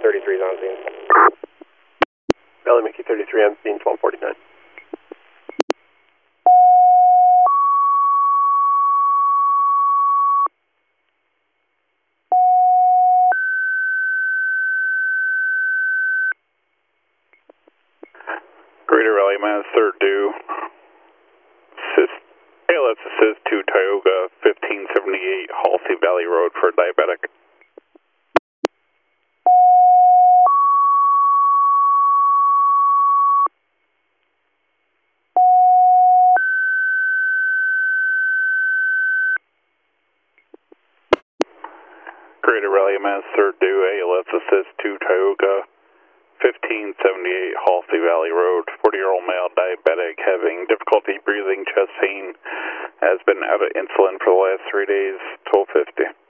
33 is on scene. Valley Mickey 33 on scene, 1249. Greater Valley Minus third due. ALS assist to Tioga 1578 Halsey Valley Road for diabetic. Greater Valley Minus third due. ALS assist to Tioga 1578 Halsey Valley Road, 40-year-old male diabetic having difficulty breathing, chest pain, has been out of insulin for the last 3 days, 1250.